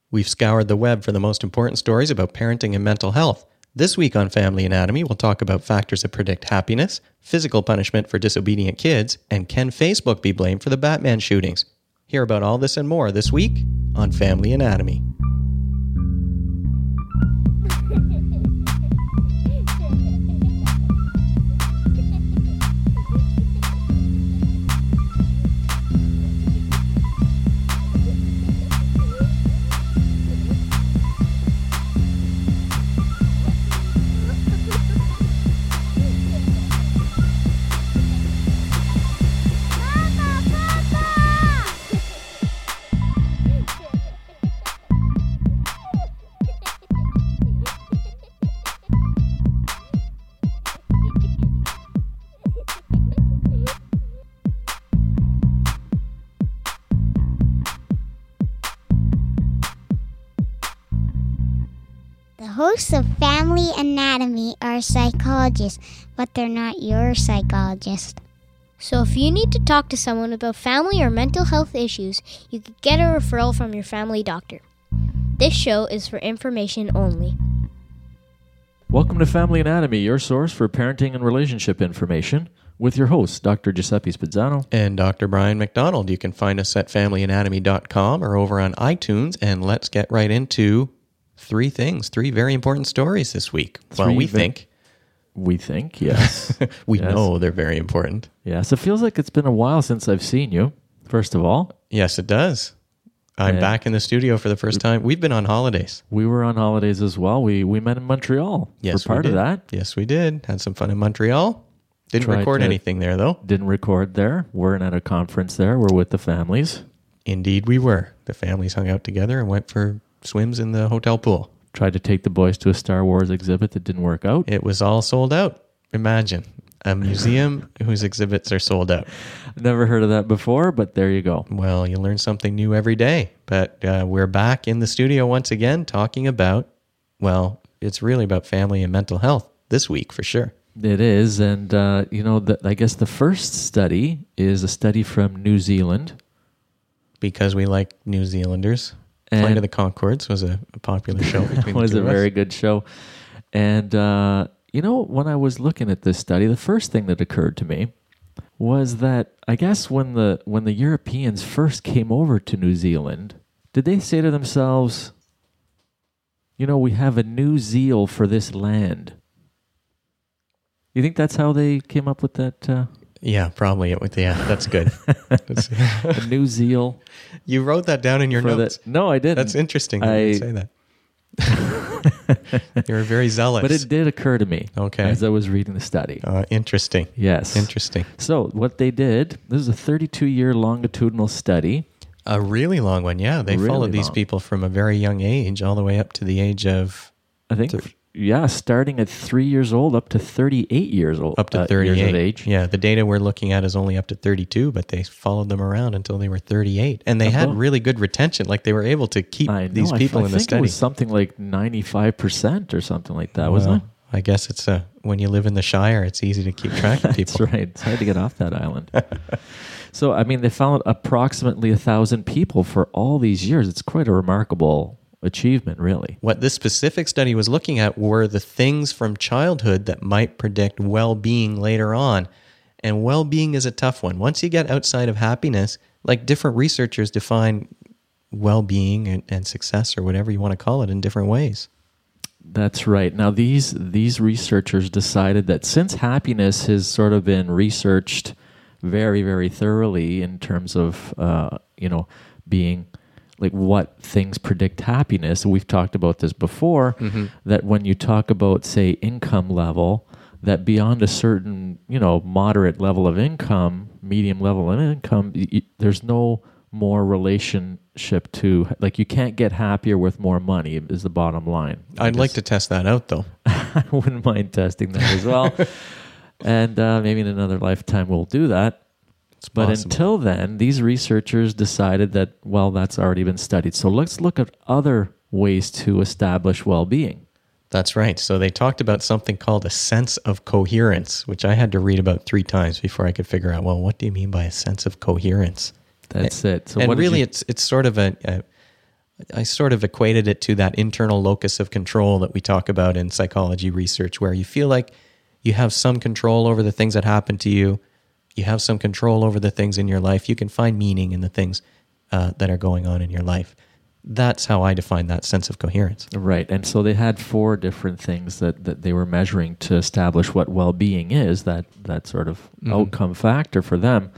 We've scoured the web for the most important stories about parenting and mental health. This week on Family Anatomy, we'll talk about factors that predict happiness, physical punishment for disobedient kids, and can Facebook be blamed for the Batman shootings? Hear about all this and more this week on Family Anatomy. Hosts of Family Anatomy are psychologists, but they're not your psychologist. So if you need to talk to someone about family or mental health issues, you could get a referral from your family doctor. This show is for information only. Welcome to Family Anatomy, your source for parenting and relationship information, with your host, Dr. Giuseppe Spizzano. And Dr. Brian McDonald. You can find us at familyanatomy.com or over on iTunes, and let's get right into three very important stories this week. We think, yes. We know they're very important. Yes, it feels like it's been a while since I've seen you, first of all. Yes, it does. I'm back in the studio for the first time. We've been on holidays. We were on holidays as well. We met in Montreal for part of that. Yes, we did. Had some fun in Montreal. Didn't record anything there, though. Didn't record there. Weren't at a conference there. We're with the families. Indeed, we were. The families hung out together and went for swims in the hotel pool. Tried to take the boys to a Star Wars exhibit that didn't work out. It was all sold out. Imagine a museum whose exhibits are sold out. Never heard of that before, but there you go. Well, you learn something new every day. But we're back in the studio once again talking about, it's really about family and mental health this week for sure. It is. And, I guess the first study is a study from New Zealand. Because we like New Zealanders. Flight of the Conchords was a popular show between It was the two a very good show. And, when I was looking at this study, the first thing that occurred to me was that I guess when the Europeans first came over to New Zealand, did they say to themselves, we have a new zeal for this land? You think that's how they came up with that? Yeah, probably. That's good. A new zeal. You wrote that down in your notes. No, I didn't. That's interesting. You say that. You're very zealous. But it did occur to me as I was reading the study. Interesting. Yes. Interesting. So what they did, this is a 32-year longitudinal study. A really long one, yeah. They followed these people from a very young age all the way up to the age of... I think... starting at 3 years old up to 38 years old. Up to 38. Years of age. Yeah, the data we're looking at is only up to 32, but they followed them around until they were 38. And they had really good retention. Like they were able to keep these people in the study. I think it was something like 95% or something like that, wasn't it? I guess it's when you live in the Shire, it's easy to keep track of people. That's right. It's hard to get off that island. So, they found approximately 1,000 people for all these years. It's quite a remarkable achievement, really. What this specific study was looking at were the things from childhood that might predict well-being later on. And well-being is a tough one. Once you get outside of happiness, like different researchers define well-being and success or whatever you want to call it in different ways. That's right. Now, these researchers decided that since happiness has sort of been researched very, very thoroughly in terms of, being... like what things predict happiness. We've talked about this before, that when you talk about, say, income level, that beyond a certain, moderate level of income, medium level of income, there's no more relationship to, like you can't get happier with more money is the bottom line. I'd like to test that out though. I wouldn't mind testing that as well. And maybe in another lifetime we'll do that. But until then, these researchers decided that, that's already been studied. So let's look at other ways to establish well-being. That's right. So they talked about something called a sense of coherence, which I had to read about 3 times before I could figure out, what do you mean by a sense of coherence? That's it. So and really, it's sort of a I sort of equated it to that internal locus of control that we talk about in psychology research, where you feel like you have some control over the things that happen to you. You have some control over the things in your life. You can find meaning in the things that are going on in your life. That's how I define that sense of coherence. Right. And so they had 4 different things that they were measuring to establish what well-being is, that sort of outcome factor for them.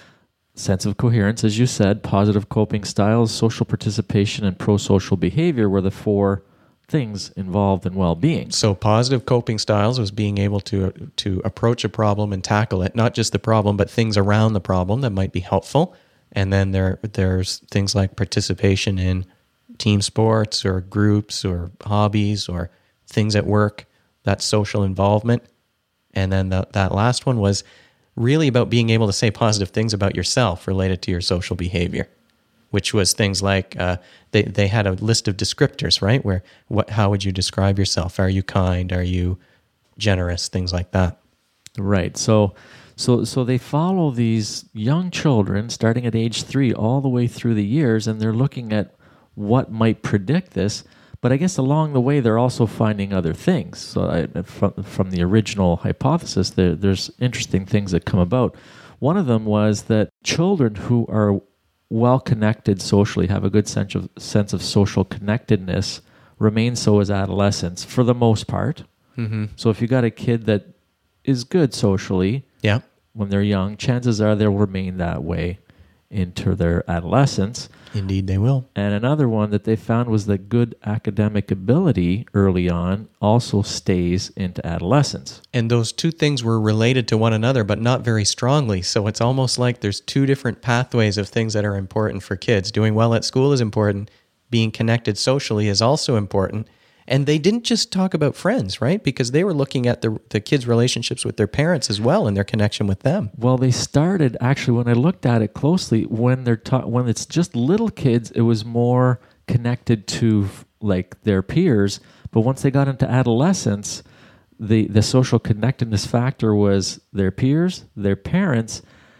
Sense of coherence, as you said, positive coping styles, social participation, and pro-social behavior were the 4 things involved in well-being. So positive coping styles was being able to approach a problem and tackle it, not just the problem, but things around the problem that might be helpful. And then there's things like participation in team sports or groups or hobbies or things at work, that's social involvement. And then that last one was really about being able to say positive things about yourself related to your social behavior, which was things like they had a list of descriptors, right? How would you describe yourself? Are you kind? Are you generous? Things like that. Right. So they follow these young children starting at age 3 all the way through the years, and they're looking at what might predict this. But I guess along the way, they're also finding other things. So from the original hypothesis, there's interesting things that come about. One of them was that children who are well-connected socially, have a good sense of social connectedness, remain so as adolescents for the most part. Mm-hmm. So if you got a kid that is good socially when they're young, chances are they'll remain that way into their adolescence. Indeed, they will. And another one that they found was that good academic ability early on also stays into adolescence. And those 2 things were related to one another, but not very strongly. So it's almost like there's 2 different pathways of things that are important for kids. Doing well at school is important. Being connected socially is also important. And they didn't just talk about friends, right? Because they were looking at the kids' relationships with their parents as well and their connection with them. Well, they started, actually, when I looked at it closely, when it's just little kids, it was more connected to like their peers. But once they got into adolescence, the social connectedness factor was their peers, their parents,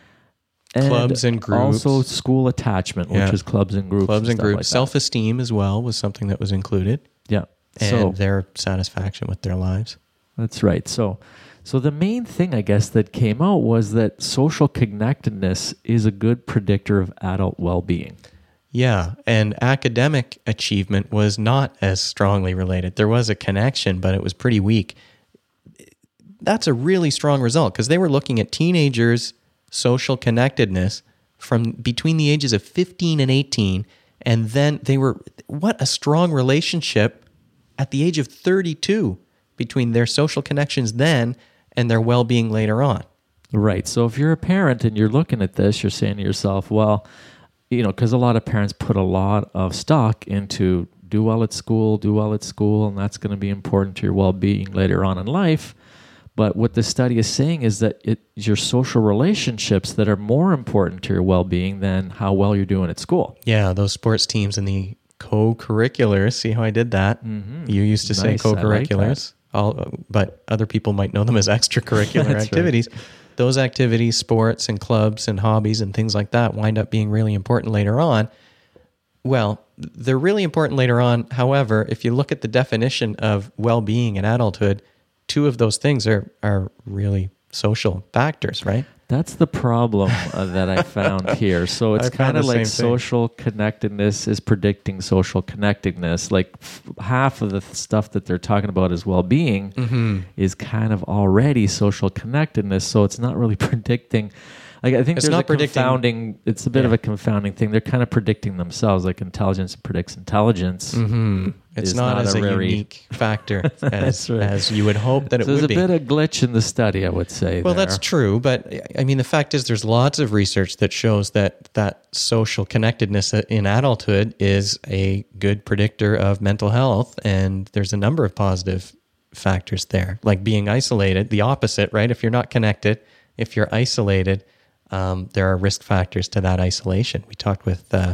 and clubs and groups. Also school attachment, which is clubs and groups. Clubs and groups. Like self-esteem as well was something that was included. Yeah. And their satisfaction with their lives. That's right. So the main thing, I guess, that came out was that social connectedness is a good predictor of adult well-being. Yeah, and academic achievement was not as strongly related. There was a connection, but it was pretty weak. That's a really strong result because they were looking at teenagers' social connectedness from between the ages of 15 and 18, and then what a strong relationship at the age of 32 between their social connections then and their well-being later on. Right. So if you're a parent and you're looking at this, you're saying to yourself, well, because a lot of parents put a lot of stock into do well at school, and that's going to be important to your well-being later on in life. But what this study is saying is that it's your social relationships that are more important to your well-being than how well you're doing at school. Yeah, those sports teams and the co-curriculars. See how I did that? Mm-hmm. You used to say co-curriculars, but other people might know them as extracurricular activities. Right. Those activities, sports and clubs and hobbies and things like that wind up being really important later on. Well, they're really important later on. However, if you look at the definition of well-being in adulthood, 2 of those things are really social factors, right? That's the problem that I found here. So it's kind of like social connectedness is predicting social connectedness. Like half of the stuff that they're talking about as well-being is kind of already social connectedness. So it's not really predicting. Like I think it's there's a confounding. It's a bit of a confounding thing. They're kind of predicting themselves. Like intelligence predicts intelligence. Mm-hmm. It's not as a unique factor as you would hope that it would be. There's a bit of glitch in the study, I would say. Well, that's true. But I mean, the fact is there's lots of research that shows that social connectedness in adulthood is a good predictor of mental health. And there's a number of positive factors there, like being isolated, the opposite, right? If you're not connected, if you're isolated, there are risk factors to that isolation. We talked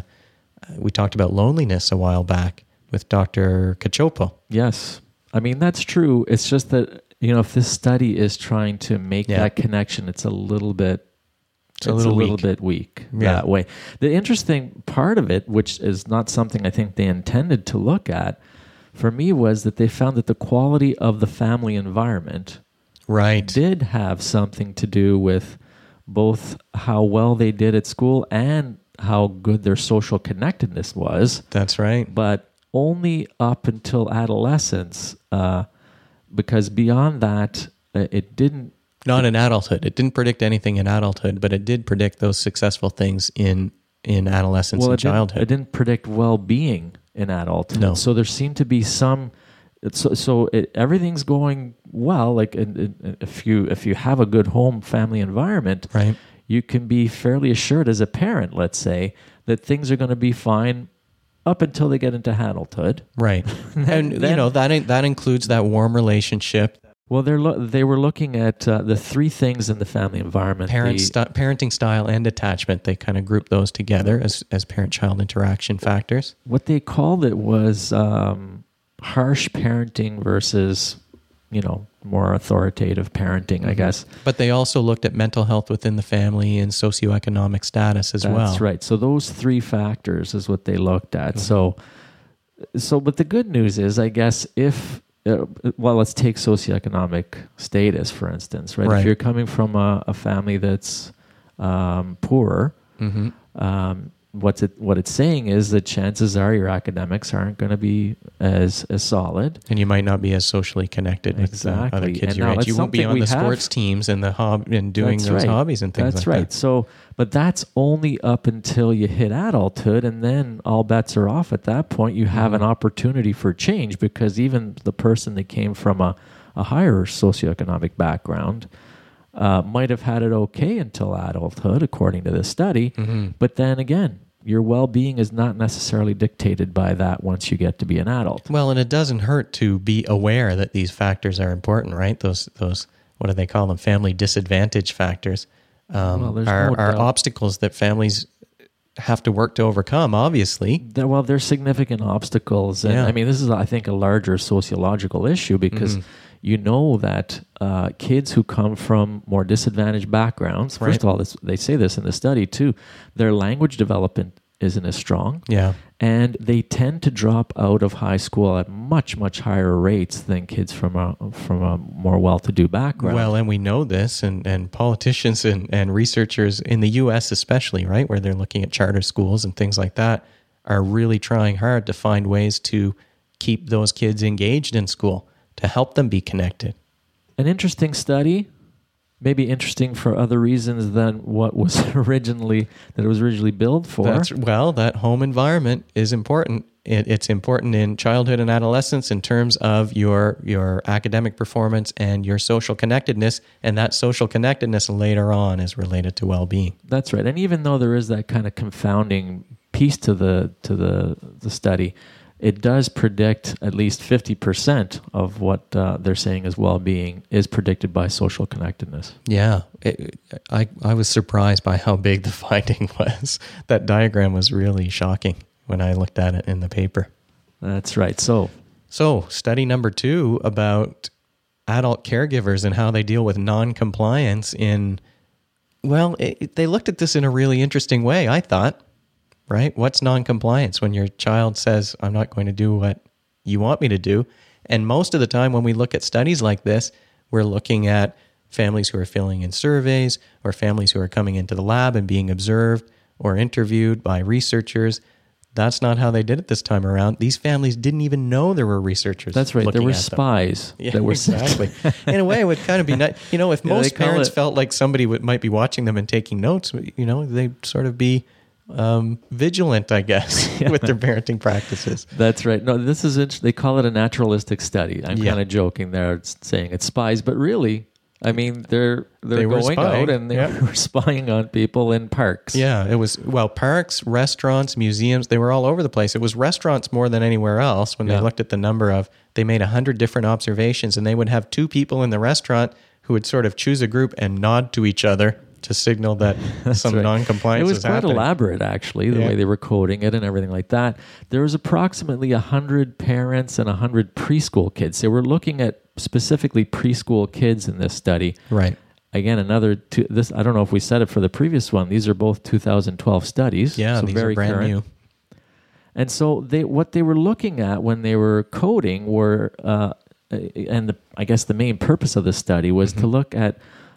about loneliness a while back with Dr. Cacioppo. Yes. I mean, that's true. It's just that, if this study is trying to make that connection, it's a little bit It's a little weak. bit weak Yeah. that way. The interesting part of it, which is not something I think they intended to look at, for me was that they found that the quality of the family environment Right. did have something to do with both how well they did at school and how good their social connectedness was, That's right. but only up until adolescence, because beyond that, it didn't. Not in adulthood. It didn't predict anything in adulthood, but it did predict those successful things in adolescence and childhood. It didn't predict well-being in adulthood. No. So there seemed to be some. Everything's going well. Like if you have a good home family environment, Right. you can be fairly assured as a parent, let's say, that things are going to be fine up until they get into adulthood. Right. And, that includes that warm relationship, Well, they were looking at the three things in the family environment. parenting style and attachment. They kind of group those together as parent-child interaction factors. What they called it was harsh parenting versus, more authoritative parenting, I guess. But they also looked at mental health within the family and socioeconomic status as well. That's right. So those three factors is what they looked at. Mm-hmm. But the good news is, I guess, if let's take socioeconomic status, for instance, right? Right. If you're coming from a family that's poorer, Mm-hmm. what it's saying is that chances are your academics aren't going to be as solid. And you might not be as socially connected with Exactly. other kids And your now age. that's You won't be something on we the sports have. teams and and doing That's those right. hobbies and things That's like right. that. So, but that's only up until you hit adulthood, and then all bets are off. At that point, you have an opportunity for change, because even the person that came from a higher socioeconomic background might have had it okay until adulthood, according to this study. Mm-hmm. But then again, your well-being is not necessarily dictated by that once you get to be an adult. Well, and it doesn't hurt to be aware that these factors are important, right? Those what do they call them? Family disadvantage factors There's are no doubt. obstacles that families have to work to overcome, obviously. There's significant obstacles. And Yeah. I mean, this is, I think, a larger sociological issue, because you know that kids who come from more disadvantaged backgrounds, first of all, they say this in the study too, their language development isn't as strong. Yeah. And they tend to drop out of high school at much, much higher rates than kids from a more well-to-do background. Well, and we know this, and politicians and researchers in the U.S. especially, right, where they're looking at charter schools and things like that, are really trying hard to find ways to keep those kids engaged in school, to help them be connected. An interesting study, maybe interesting for other reasons than what was originally billed for. That home environment is important. It's important in childhood and adolescence in terms of your academic performance and your social connectedness, and that social connectedness later on is related to well-being. That's right. And even though there is that kind of confounding piece to the study, it does predict at least 50% of what they're saying is well-being is predicted by social connectedness. Yeah, I was surprised by how big the finding was. That diagram was really shocking when I looked at it in the paper. That's right. So study number 2 about adult caregivers and how they deal with non-compliance they looked at this in a really interesting way, I thought. Right? What's non-compliance? When your child says, I'm not going to do what you want me to do. And most of the time when we look at studies like this, we're looking at families who are filling in surveys, or families who are coming into the lab and being observed or interviewed by researchers. That's not how they did it this time around. These families didn't even know there were researchers. that's right. There looking were at them. spies Yeah, that were exactly. In a way, it would kind of be nice. If most call parents it- felt like somebody might be watching them and taking notes, they'd sort of be vigilant, I guess, with their parenting practices. That's right. No, this is interesting. They call it a naturalistic study. I'm Yeah. kind of joking there, saying it's spies, but really, I mean, they're They were going spying. out and they Yeah. were spying on people in parks. Yeah, it was, parks, restaurants, museums, they were all over the place. It was restaurants more than anywhere else when Yeah. they looked at the number of, they made 100 different observations, and they would have 2 people in the restaurant who would sort of choose a group and nod to each other to signal that some right. non-compliance It was is quite happening. elaborate, actually, the Yeah. way they were coding it and everything like that. There was approximately 100 parents and 100 preschool kids. They were looking at specifically preschool kids in this study. Right. again, this, I don't know if we said it for the previous one. These are both 2012 studies. Yeah, so these very are brand current. new. And so what they were looking at when they were coding were, I guess the main purpose of the study was to look at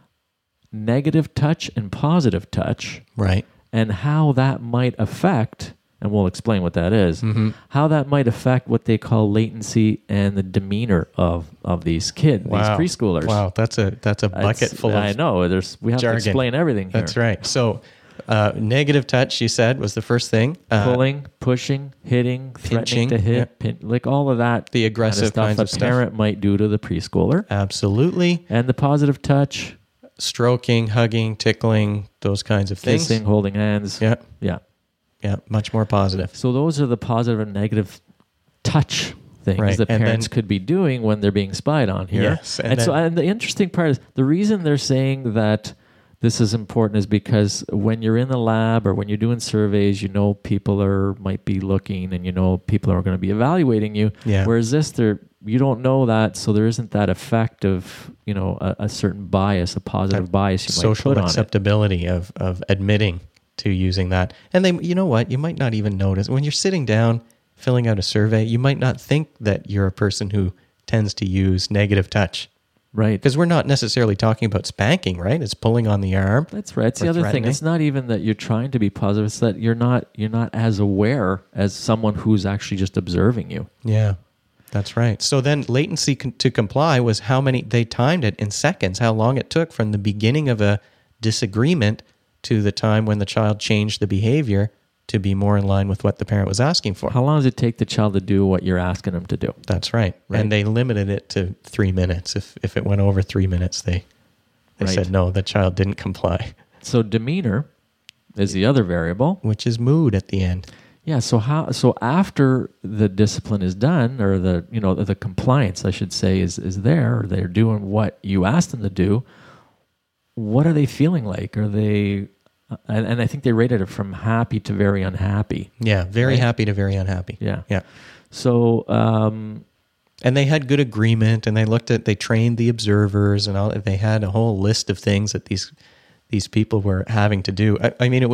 negative touch and positive touch, Right. and how that might affect, and we'll explain what that is, Mm-hmm. how that might affect what they call latency and the demeanor of these kids, these preschoolers. Wow, that's a bucket full of I know. We have jargon. to explain everything here. That's right. So, negative touch, you said, was the first thing. Pulling, pushing, hitting, pinching, threatening to hit, like all of that. The aggressive kind kinds of of stuff stuff. a parent might do to the preschooler. Absolutely. And the positive touch, Stroking, hugging, tickling, those kinds of things. kissing, holding hands. Yeah, Yeah. yeah, much more positive. So those are the positive and negative touch things Right, that and parents then- could be doing when they're being spied on here. Yes, and And the interesting part is the reason they're saying that this is important is because when you're in the lab or when you're doing surveys, you know people might be looking, and you know people are going to be evaluating you. Yeah. Whereas you don't know that, so there isn't that effect of a certain bias, a positive bias you might Social put on it. acceptability of admitting to using that. And they, you know what, you might not even notice when you're sitting down filling out a survey, you might not think that you're a person who tends to use negative touch. Right. Because we're not necessarily talking about spanking, right? It's pulling on the arm. That's right. It's or the other thing. threatening. It's not even that you're trying to be positive. It's that you're not as aware as someone who's actually just observing you. Yeah, that's right. So then latency to comply was how many, they timed it in seconds, how long it took from the beginning of a disagreement to the time when the child changed the behavior to be more in line with what the parent was asking for. How long does it take the child to do what you're asking them to do? That's right. Right. And they limited it to 3 minutes. If it went over 3 minutes, they Right. said, no, the child didn't comply, So demeanor is the other variable. which is mood at the end. Yeah. So after the discipline is done, or the compliance, I should say, is there, or they're doing what you asked them to do, what are they feeling like? Are they? And I think they rated it from happy to very unhappy. Yeah, very Right. happy to very unhappy. Yeah. Yeah. So And they had good agreement, and they trained the observers, and all. They had a whole list of things that these people were having to do. I mean,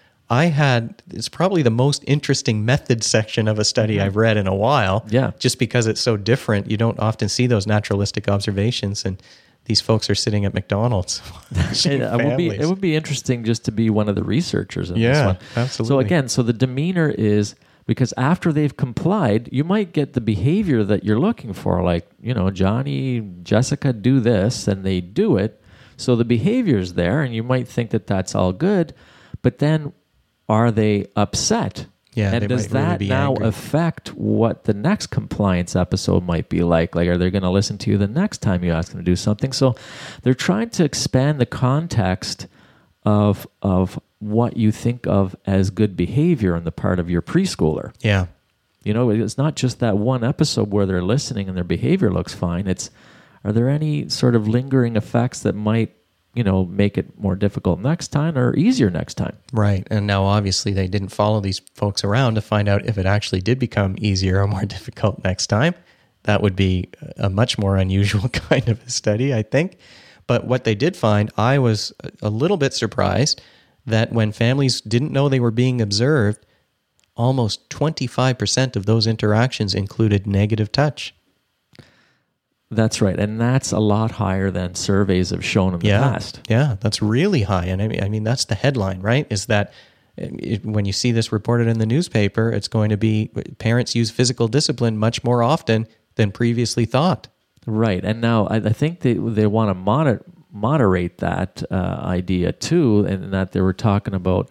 it's probably the most interesting method section of a study I've read in a while. Yeah. Just because it's so different. You don't often see those naturalistic observations, and these folks are sitting at McDonald's. it would be interesting just to be one of the researchers in this Yeah, one. absolutely. So the demeanor is, because after they've complied, you might get the behavior that you're looking for, like, Johnny, Jessica, do this, and they do it. So the behavior's there, and you might think that that's all good, but then are they upset? Yeah, and they does might really that be now angry. affect what the next compliance episode might be like? Like, are they going to listen to you the next time you ask them to do something? So they're trying to expand the context of what you think of as good behavior on the part of your preschooler. Yeah. It's not just that one episode where they're listening and their behavior looks fine. Are there any sort of lingering effects that might, make it more difficult next time or easier next time? Right. And now obviously they didn't follow these folks around to find out if it actually did become easier or more difficult next time. That would be a much more unusual kind of a study, I think. But what they did find, I was a little bit surprised that when families didn't know they were being observed, almost 25% of those interactions included negative touch. That's right. And that's a lot higher than surveys have shown in the past. Yeah, that's really high. And I mean, that's the headline, right? Is that when you see this reported in the newspaper, it's going to be parents use physical discipline much more often than previously thought. Right. And now I think they want to moderate that idea too, and that they were talking about,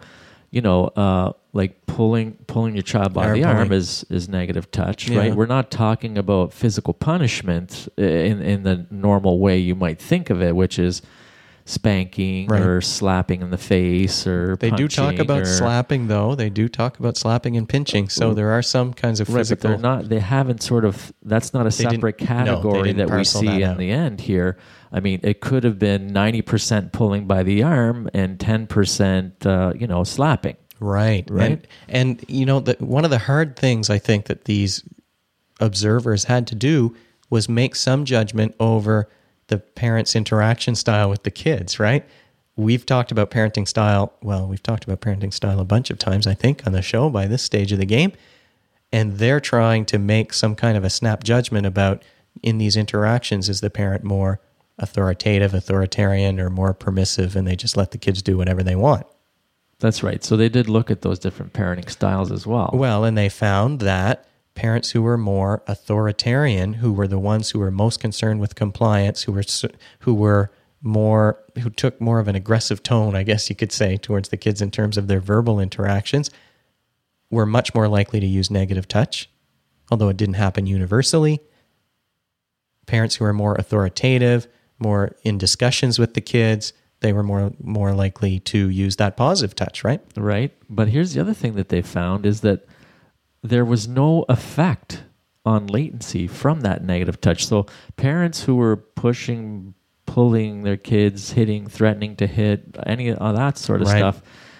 like pulling your child by the arm is negative touch, Yeah. right? We're not talking about physical punishment in the normal way you might think of it, which is spanking Right. or slapping in the face or They do talk punching about or- slapping, though. They do talk about slapping and pinching. So there are some kinds of Right, but physical. they're not. They haven't sort of. That's not a They didn't- separate no, they category didn't that we parcel see that in out. the end here. I mean, it could have been 90% pulling by the arm and 10%, slapping. Right. Right. And one of the hard things I think that these observers had to do was make some judgment over the parents' interaction style with the kids, right? We've talked about parenting style. Well, we've talked about parenting style a bunch of times, I think, on the show by this stage of the game. And they're trying to make some kind of a snap judgment about, in these interactions, is the parent more authoritative, authoritarian, or more permissive, and they just let the kids do whatever they want. That's right. So they did look at those different parenting styles as well. Well, and they found that parents who were more authoritarian, who were the ones who were most concerned with compliance, who took more of an aggressive tone, I guess you could say, towards the kids in terms of their verbal interactions, were much more likely to use negative touch, although it didn't happen universally. Parents who were more authoritative, more in discussions with the kids, they were more likely to use that positive touch, right? Right. But here's the other thing that they found is that there was no effect on latency from that negative touch. So parents who were pushing, pulling their kids, hitting, threatening to hit, any of that sort of stuff,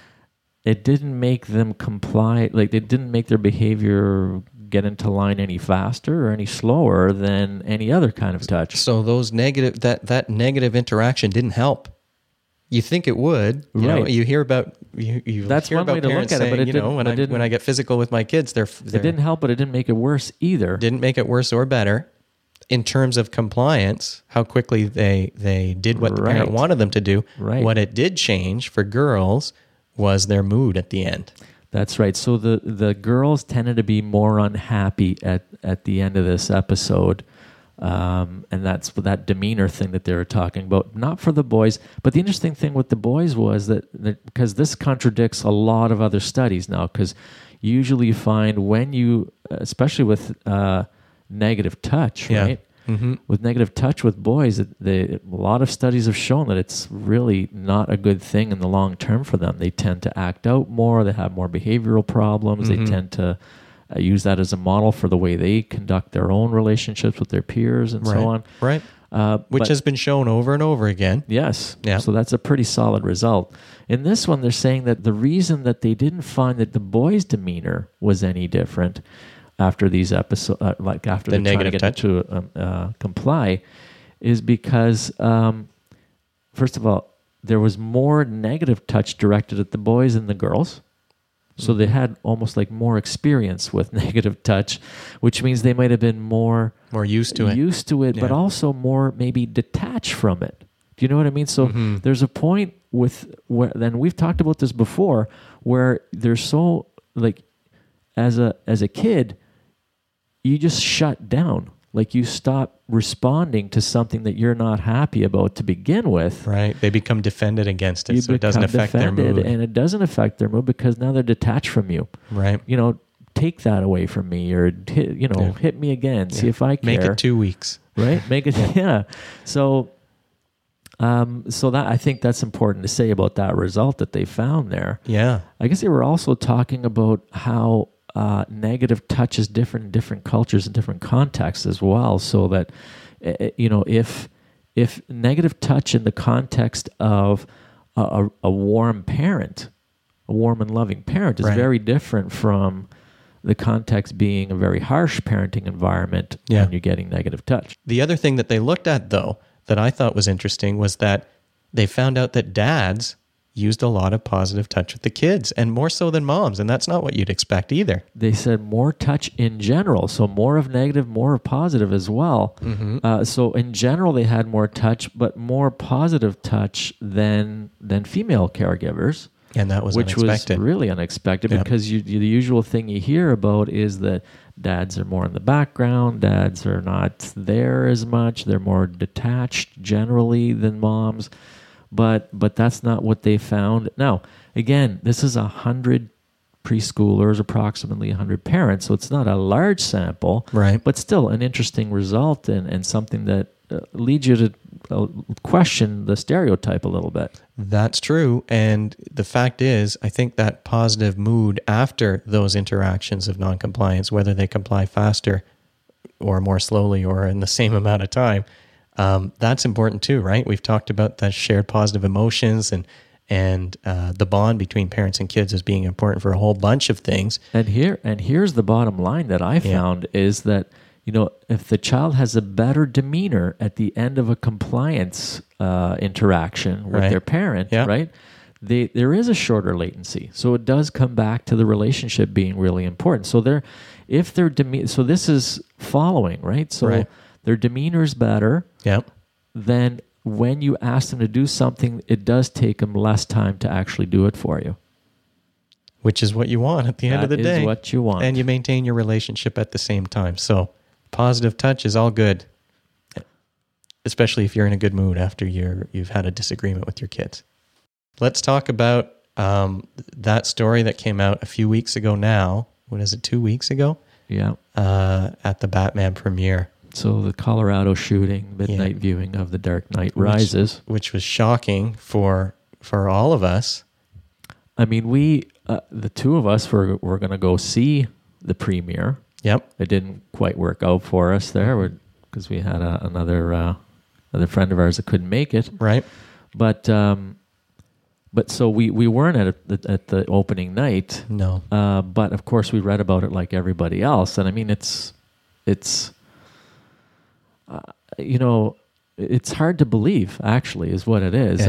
it didn't make them comply. Like, it didn't make their behavior get into line any faster or any slower than any other kind of touch. So those negative, that negative interaction didn't help. You think it would, you know, you hear about, that's hear one about way to look at it, but it when I get physical with my kids, it didn't help, but it didn't make it worse either. Didn't make it worse or better. In terms of compliance, how quickly they did what the parent wanted them to do. Right. What it did change for girls was their mood at the end. That's right. So the girls tended to be more unhappy at the end of this episode. And that's that demeanor thing that they were talking about. Not for the boys, but the interesting thing with the boys was that because this contradicts a lot of other studies now, because usually you find when you, especially with negative touch, right? Mm-hmm. With negative touch with boys, a lot of studies have shown that it's really not a good thing in the long term for them. They tend to act out more. They have more behavioral problems. Mm-hmm. They tend to use that as a model for the way they conduct their own relationships with their peers and so on. Right. Which has been shown over and over again. Yes. Yeah. So that's a pretty solid result. In this one, they're saying that the reason that they didn't find that the boys' demeanor was any different after these episodes, like after the negative touch to comply, is because, first of all, there was more negative touch directed at the boys than the girls. So they had almost like more experience with negative touch, which means they might have been more used to it, but also more maybe detached from it. Do you know what I mean? So there's a point then we've talked about this before, where there's so like as a kid, you just shut down. Like you stop responding to something that you're not happy about to begin with. Right. They become defended against it, so it doesn't affect their mood. And it doesn't affect their mood because now they're detached from you. Right. You know, take that away from me, or hit me again. See if I care. Make it 2 weeks. Right. Make it. Yeah. So that I think that's important to say about that result that they found there. Yeah. I guess they were also talking about how negative touch is different in different cultures and different contexts as well. So that, if negative touch in the context of a warm parent, a warm and loving parent, is very different from the context being a very harsh parenting environment when you're getting negative touch. The other thing that they looked at, though, that I thought was interesting was that they found out that dads used a lot of positive touch with the kids, and more so than moms, and that's not what you'd expect either. They said more touch in general, so more of negative, more of positive as well. Mm-hmm. So in general, they had more touch, but more positive touch than female caregivers. And that was unexpected. Was really unexpected because the usual thing you hear about is that dads are more in the background, dads are not there as much, they're more detached generally than moms. But that's not what they found. Now, again, this is 100 preschoolers, approximately 100 parents, so it's not a large sample, right? But still an interesting result and something that leads you to question the stereotype a little bit. That's true. And the fact is, I think that positive mood after those interactions of noncompliance, whether they comply faster or more slowly or in the same amount of time, that's important too, right? We've talked about the shared positive emotions and the bond between parents and kids as being important for a whole bunch of things. And here's the bottom line that I found is that if the child has a better demeanor at the end of a compliance interaction with Right. their parent, Yeah. right? There is a shorter latency. So it does come back to the relationship being really important. So so this is following, right? So Right. their demeanor is better. Yep. Then when you ask them to do something, it does take them less time to actually do it for you. Which is what you want at the end of the That day. is what you want. And you maintain your relationship at the same time. So positive touch is all good, especially if you're in a good mood after you've had a disagreement with your kids. Let's talk about that story that came out a few weeks ago now. What is it, 2 weeks ago? Yeah. At the Batman premiere. So the Colorado shooting, midnight viewing of The Dark Knight Rises. Which was shocking for all of us. I mean, the two of us were going to go see the premiere. Yep. It didn't quite work out for us there because we had another friend of ours that couldn't make it. Right. But so we weren't at the opening night. No. But of course we read about it like everybody else, and I mean it's it's hard to believe. Actually, is what it is.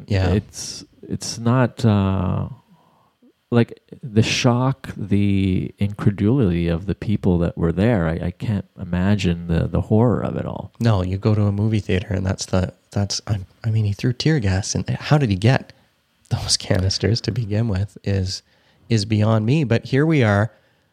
It's not like the shock, the incredulity of the people that were there. I can't imagine the horror of it all. No, you go to a movie theater and he threw tear gas, and how did he get those canisters to begin with is beyond me. But here we are,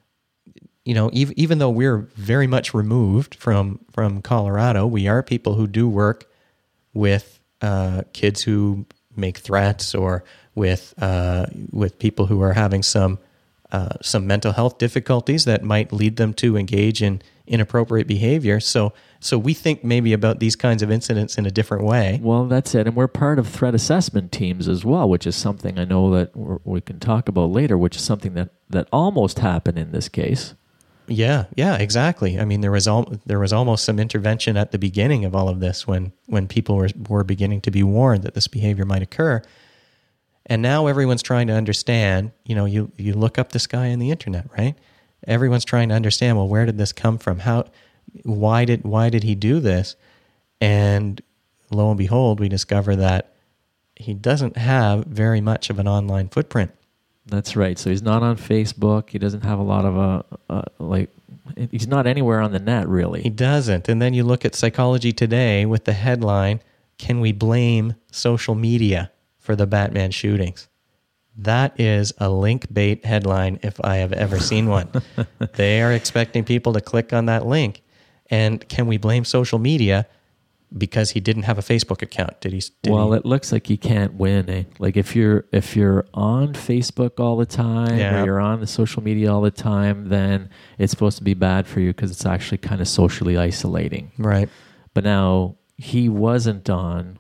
even though we're very much removed from Colorado, we are people who do work with kids who make threats, or with people who are having some mental health difficulties that might lead them to engage in inappropriate behavior. So we think maybe about these kinds of incidents in a different way. Well, that's it. And we're part of threat assessment teams as well, which is something I know that we can talk about later, which is something that almost happened in this case. Yeah, exactly. I mean, there was almost some intervention at the beginning of all of this when people were beginning to be warned that this behavior might occur. And now everyone's trying to understand, you look up this guy on the internet, right? Everyone's trying to understand, well, where did this come from? Why did he do this? And lo and behold, we discover that he doesn't have very much of an online footprint. That's right. So he's not on Facebook. He doesn't have a lot of he's not anywhere on the net, really. He doesn't. And then you look at Psychology Today with the headline, "Can we blame social media for the Batman shootings?" That is a link bait headline if I have ever seen one. They are expecting people to click on that link. And can we blame social media because he didn't have a Facebook account? It looks like he can't win. Eh? Like if you're on Facebook all the time, or you're on the social media all the time, then it's supposed to be bad for you because it's actually kind of socially isolating. Right. But now he wasn't on.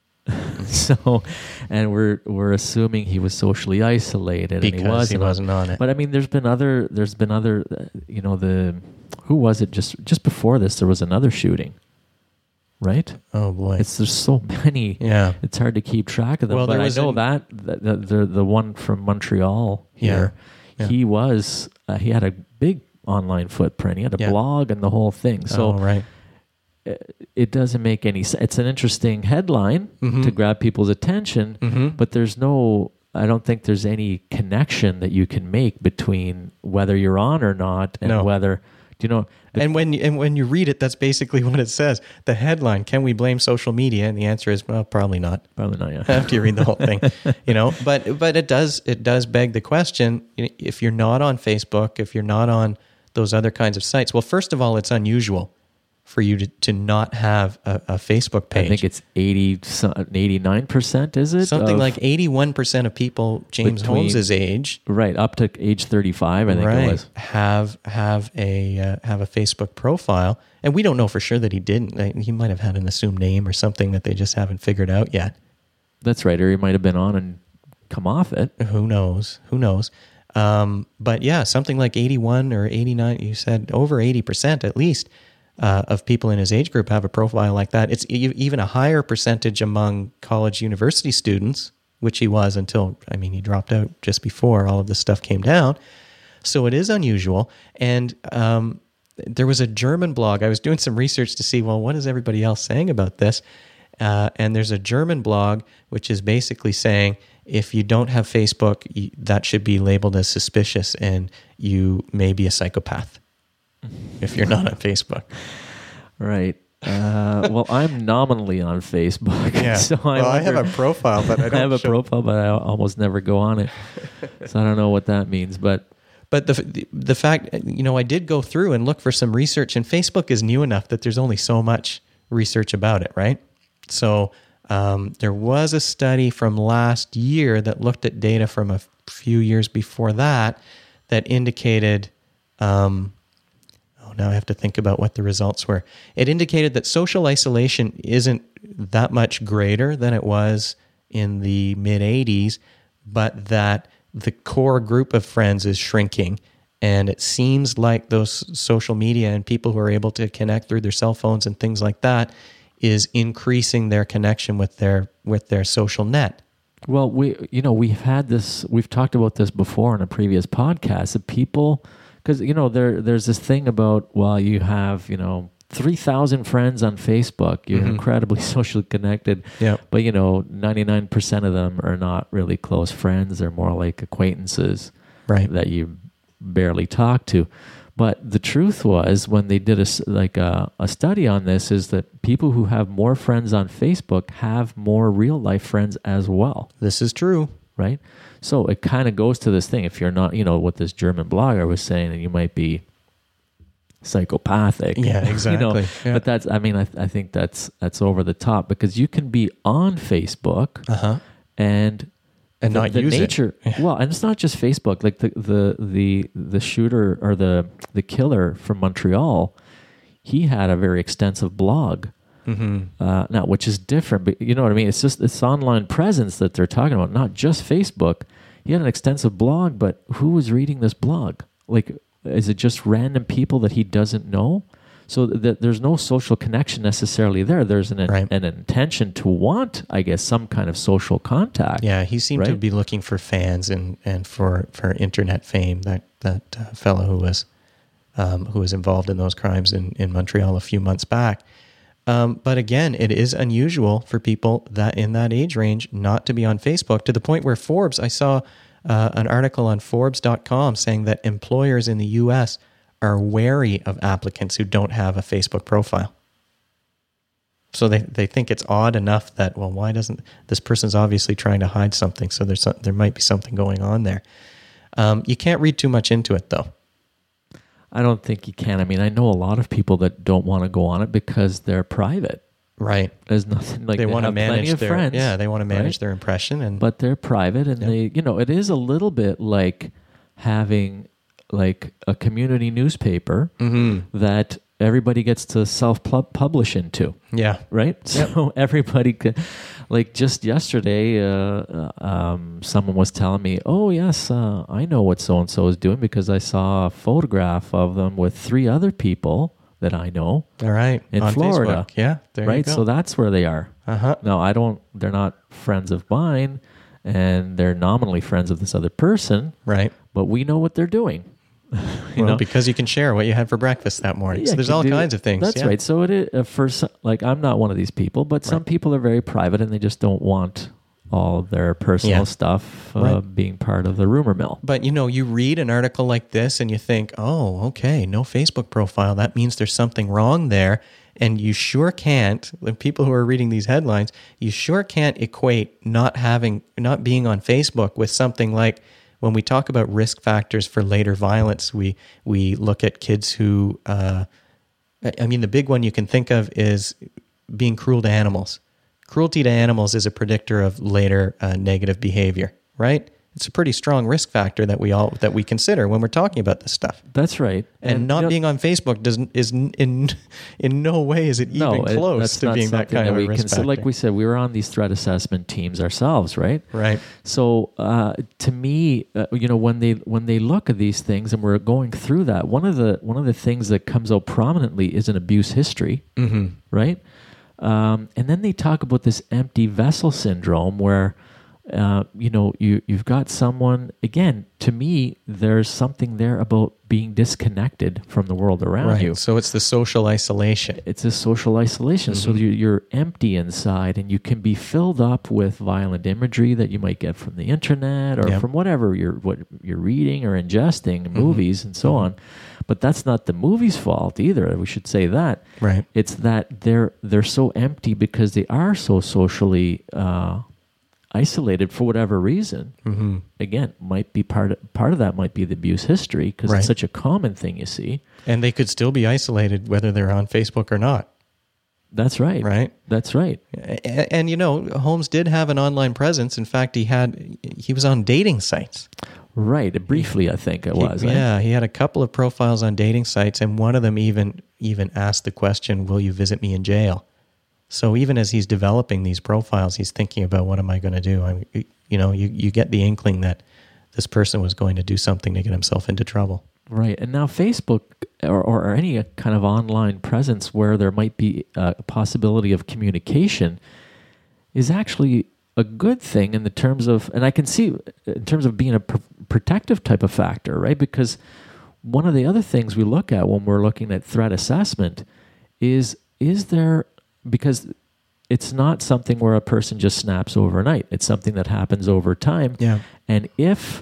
So, and we're assuming he was socially isolated because and he wasn't on it. But I mean, there's been other, who was it just before this? There was another shooting, right? Oh boy, there's so many. Yeah, it's hard to keep track of them. Well, but I know that the one from Montreal here, he had a big online footprint. He had a blog and the whole thing. So right. It doesn't make any sense. It's an interesting headline to grab people's attention, but I don't think there's any connection that you can make between whether you're on or not and whether, And when you read it, that's basically what it says. The headline, "Can we blame social media?" And the answer is, well, probably not. Probably not, yeah. After you read the whole thing, But it does beg the question, if you're not on Facebook, if you're not on those other kinds of sites, well, first of all, it's unusual for you to not have a Facebook page. I think it's 89%, is it? Something like 81% of people James Holmes' age, right, up to age 35, I think it was, have a Facebook profile, and we don't know for sure that he didn't. He might have had an assumed name or something that they just haven't figured out yet. That's right, or he might have been on and come off it. Who knows? But yeah, something like 81 or 89. You said over 80% at least. Of people in his age group have a profile like that. It's even a higher percentage among college university students, which he was until, he dropped out just before all of this stuff came down. So it is unusual. And there was a German blog. I was doing some research to see, well, what is everybody else saying about this? And there's a German blog which is basically saying if you don't have Facebook, that should be labeled as suspicious and you may be a psychopath if you're not on Facebook. Right. Well, I'm nominally on Facebook. Yeah. So I have a profile, but I don't I have a profile, but I almost never go on it. So I don't know what that means, but the fact, I did go through and look for some research, and Facebook is new enough that there's only so much research about it, right? So there was a study from last year that looked at data from a few years before that indicated, now I have to think about what the results were. It indicated that social isolation isn't that much greater than it was in the mid-'80s, but that the core group of friends is shrinking. And it seems like those social media and people who are able to connect through their cell phones and things like that is increasing their connection with their social net. Well, we've talked about this before in a previous podcast, that people, because, there's this thing about, well, you have, 3,000 friends on Facebook, you're incredibly socially connected, but, 99% of them are not really close friends. They're more like acquaintances, right, that you barely talk to. But the truth was, when they did a study on this, is that people who have more friends on Facebook have more real life friends as well. This is true. Right? So it kind of goes to this thing. If you're not, what this German blogger was saying, that you might be psychopathic. Yeah, exactly. Yeah. But that's, I think that's over the top, because you can be on Facebook and not use nature, it. Yeah. Well, and it's not just Facebook. Like the shooter or the killer from Montreal, he had a very extensive blog. Now, which is different, but you know what I mean? It's just this online presence that they're talking about, not just Facebook. He had an extensive blog, but who was reading this blog? Like, is it just random people that he doesn't know? So that there's no social connection necessarily there. There's an intention to want, I guess, some kind of social contact. Yeah, he seemed to be looking for fans and for internet fame. That fellow who was involved in those crimes in Montreal a few months back. But again, it is unusual for people that in that age range not to be on Facebook, to the point where Forbes, I saw an article on Forbes.com saying that employers in the U.S. are wary of applicants who don't have a Facebook profile. So they think it's odd enough that, well, why doesn't this person's obviously trying to hide something? So there might be something going on there. You can't read too much into it, though. I don't think you can. I know a lot of people that don't want to go on it because they're private. Right. There's nothing like they want to manage their friends. Yeah, they want to manage their impression, but they're private, and they, it is a little bit like having like a community newspaper that everybody gets to self-publish into. Yeah. Right? Yep. So everybody could, like just yesterday, someone was telling me, oh, yes, I know what so-and-so is doing because I saw a photograph of them with 3 other people that I know. All right. In on Florida. Facebook. Yeah. There you go. So that's where they are. No, they're not friends of mine, and they're nominally friends of this other person. Right. But we know what they're doing. Because you can share what you had for breakfast that morning. Yeah, so there's all kinds of things. That's right. So it is, I'm not one of these people, but some people are very private and they just don't want all of their personal stuff being part of the rumor mill. But you read an article like this and you think, oh, okay, no Facebook profile. That means there's something wrong there. And you sure can't, the people who are reading these headlines, you sure can't equate not being on Facebook with something like, when we talk about risk factors for later violence, we look at kids who, the big one you can think of is being cruel to animals. Cruelty to animals is a predictor of later negative behavior, right? It's a pretty strong risk factor that we consider when we're talking about this stuff. That's right. And not being on Facebook is in no way is it even close to being that kind of a risk factor. Like we said, we were on these threat assessment teams ourselves, right? Right. So to me, when they look at these things and we're going through that, one of the things that comes out prominently is an abuse history, right? And then they talk about this empty vessel syndrome where You've got someone, again, to me, there's something there about being disconnected from the world around you. So it's the social isolation. It's a social isolation. So you're empty inside, and you can be filled up with violent imagery that you might get from the internet or from whatever you're reading or ingesting, movies and so on. But that's not the movie's fault either. We should say that. Right. It's that they're so empty because they are so socially isolated for whatever reason. Again, might be part of that might be the abuse history, because it's such a common thing you see. And they could still be isolated whether they're on Facebook or not. That's right. Right. That's right. And Holmes did have an online presence. In fact, he was on dating sites. Right. Briefly, I think it was. Yeah, he had a couple of profiles on dating sites, and one of them even asked the question, "Will you visit me in jail?" So even as he's developing these profiles, he's thinking about, what am I going to do? You get the inkling that this person was going to do something to get himself into trouble. Right. And now Facebook or any kind of online presence where there might be a possibility of communication is actually a good thing in the terms of, and I can see in terms of being a protective type of factor, right? Because one of the other things we look at when we're looking at threat assessment is there, because it's not something where a person just snaps overnight. It's something that happens over time. Yeah. And if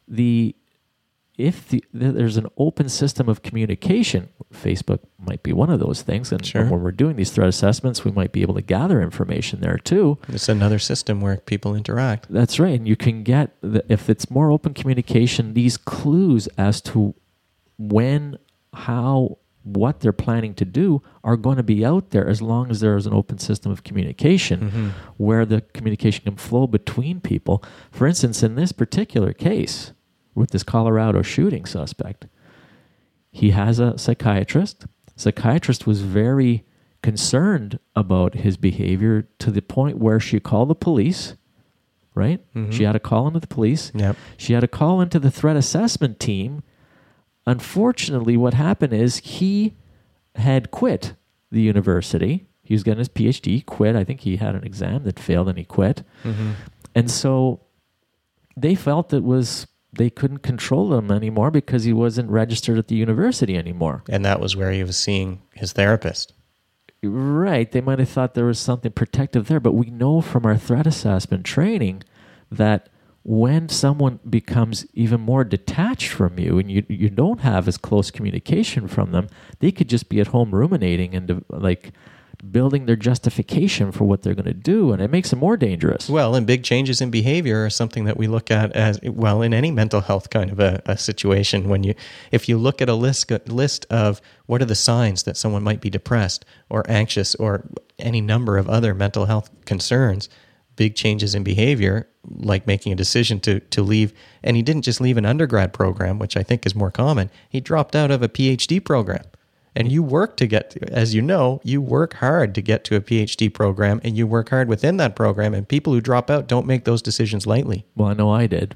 there's an open system of communication, Facebook might be one of those things. And when we're doing these threat assessments, we might be able to gather information there too. It's another system where people interact. That's right. And you can get, if it's more open communication, these clues as to when, how, what they're planning to do are going to be out there, as long as there is an open system of communication where the communication can flow between people. For instance, in this particular case, with this Colorado shooting suspect, he has a psychiatrist. Psychiatrist was very concerned about his behavior to the point where she called the police, right? She had a call into the police. Yep. She had a call into the threat assessment team. Unfortunately, what happened is he had quit the university. He was getting his PhD, he quit. I think he had an exam that failed and he quit. And so they felt they couldn't control him anymore because he wasn't registered at the university anymore. And that was where he was seeing his therapist. Right. They might have thought there was something protective there, but we know from our threat assessment training that when someone becomes even more detached from you and you don't have as close communication from them, they could just be at home ruminating and building their justification for what they're going to do, and it makes them more dangerous. Well, and big changes in behavior are something that we look at as, well, in any mental health kind of a situation. If you look at a list of what are the signs that someone might be depressed or anxious or any number of other mental health concerns, big changes in behavior, like making a decision to leave. And he didn't just leave an undergrad program, which I think is more common. He dropped out of a PhD program. And you work to get, as you know, you work hard to get to a PhD program, and you work hard within that program. And people who drop out don't make those decisions lightly. Well, I know I did.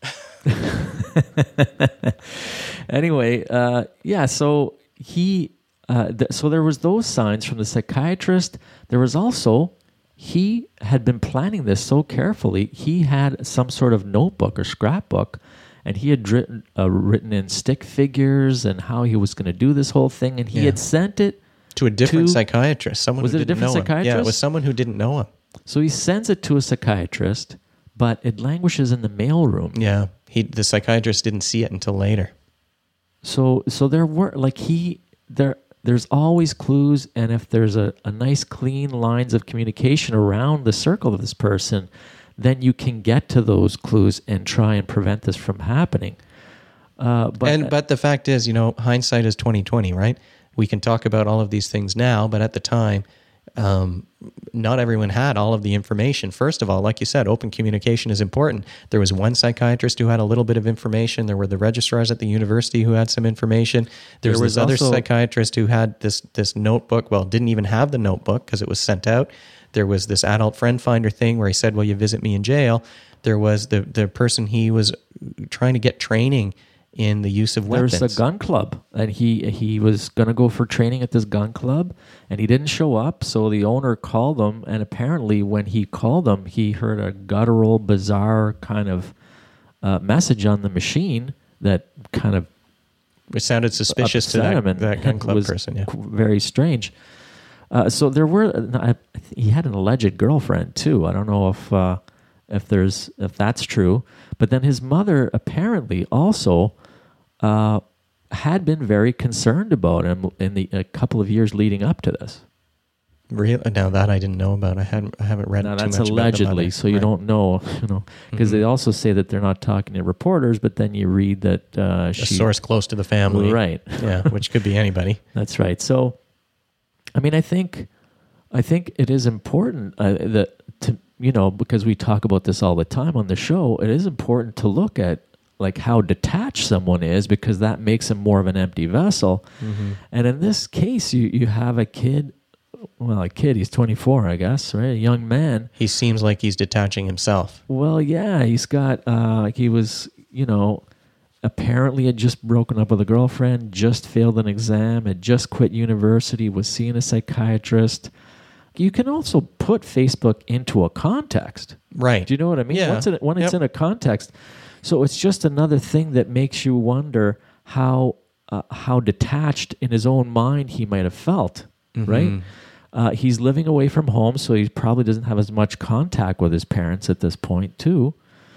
Anyway, so so there was those signs from the psychiatrist. There was also, he had been planning this so carefully. He had some sort of notebook or scrapbook, and he had written in stick figures and how he was going to do this whole thing, and he had sent it to a different psychiatrist. Someone was who it a didn't different know him. psychiatrist? Yeah, it was someone who didn't know him. So he sends it to a psychiatrist, but it languishes in the mailroom. Yeah, the psychiatrist didn't see it until later. So there were there's always clues, and if there's a nice clean lines of communication around the circle of this person, then you can get to those clues and try and prevent this from happening. But the fact is, hindsight is 20/20, right? We can talk about all of these things now, but at the time, not everyone had all of the information. First of all, like you said, open communication is important. There was one psychiatrist who had a little bit of information. There were the registrars at the university who had some information. There was other psychiatrist who had this notebook. Well, didn't even have the notebook because it was sent out. There was this adult friend finder thing where he said, "Will you visit me in jail?" There was the person he was trying to get training in the use of weapons. There's a gun club, and he was going to go for training at this gun club, and he didn't show up. So the owner called him, and apparently when he called him, he heard a guttural, bizarre kind of message on the machine that kind of It sounded suspicious to upset him, and that gun club was person. Yeah. very strange. So there were. He had an alleged girlfriend too. I don't know if that's true. But then his mother apparently also had been very concerned about him in a couple of years leading up to this. Really? Now that I didn't know about. I haven't read Now too that's much allegedly, about so you don't know, because they also say that they're not talking to reporters. But then you read that a source close to the family, right? Yeah, which could be anybody. That's right. So, I mean, I think it is important because we talk about this all the time on the show. It is important to look at like how detached someone is, because that makes him more of an empty vessel. Mm-hmm. And in this case, you have a kid. Well, a kid, he's 24, I guess, right? A young man. He seems like he's detaching himself. Well, yeah, he's got, he was, apparently had just broken up with a girlfriend, just failed an exam, had just quit university, was seeing a psychiatrist. You can also put Facebook into a context. Right. Do you know what I mean? Yeah. When it's in a context. So it's just another thing that makes you wonder how detached in his own mind he might have felt, right? He's living away from home, so he probably doesn't have as much contact with his parents at this point, too.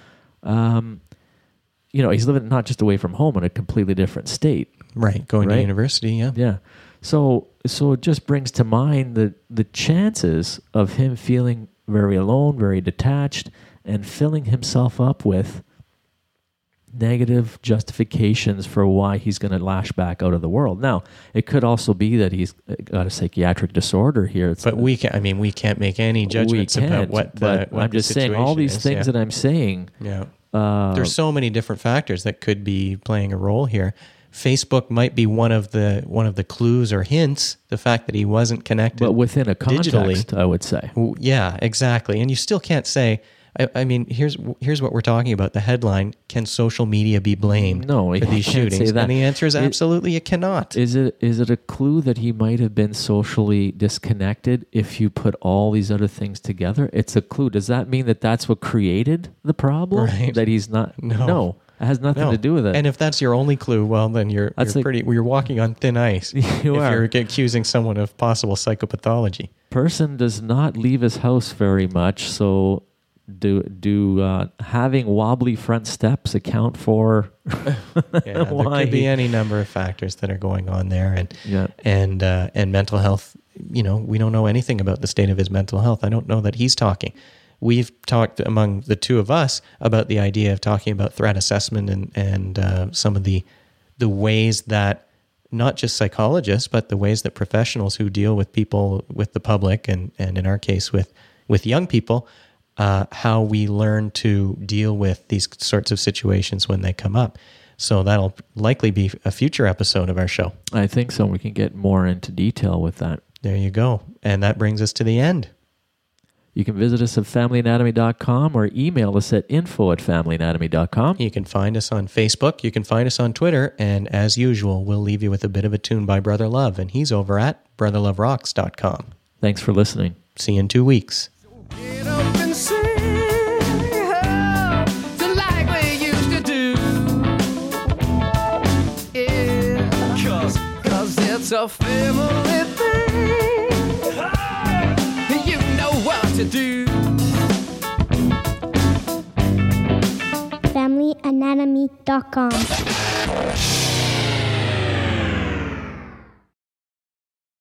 He's living not just away from home, in a completely different state. Right, going to university, yeah. Yeah. So it just brings to mind the chances of him feeling very alone, very detached, and filling himself up with negative justifications for why he's going to lash back out of the world. Now, it could also be that he's got a psychiatric disorder here. But we can't make any judgments about what I'm just saying all these things that I'm saying. Yeah. There's so many different factors that could be playing a role here. Facebook might be one of the clues or hints, the fact that he wasn't connected, but within a context, digitally, I would say. Yeah, exactly. And you still can't say, I mean, here's what we're talking about. The headline: Can social media be blamed for these shootings? And the answer is absolutely, it cannot. Is it a clue that he might have been socially disconnected if you put all these other things together? It's a clue. Does that mean that that's what created the problem? Right. That he's not? No. It has nothing to do with it. And if that's your only clue, well, then you're walking on thin ice. You're accusing someone of possible psychopathology. Person does not leave his house very much, so do having wobbly front steps account for there could be any number of factors that are going on there, and mental health. We don't know anything about the state of his mental health. I don't know that he's talking. We've talked among the two of us about the idea of talking about threat assessment and some of the ways that not just psychologists, but the ways that professionals who deal with people, with the public, and in our case with young people, how we learn to deal with these sorts of situations when they come up. So that'll likely be a future episode of our show. I think so. We can get more into detail with that. There you go. And that brings us to the end. You can visit us at FamilyAnatomy.com or email us at info@FamilyAnatomy.com. You can find us on Facebook. You can find us on Twitter. And as usual, we'll leave you with a bit of a tune by Brother Love. And he's over at BrotherLoveRocks.com. Thanks for listening. See you in 2 weeks. Get up and sing, like we used to do. Yeah, cause it's a family thing. You know what to do. FamilyAnatomy.com.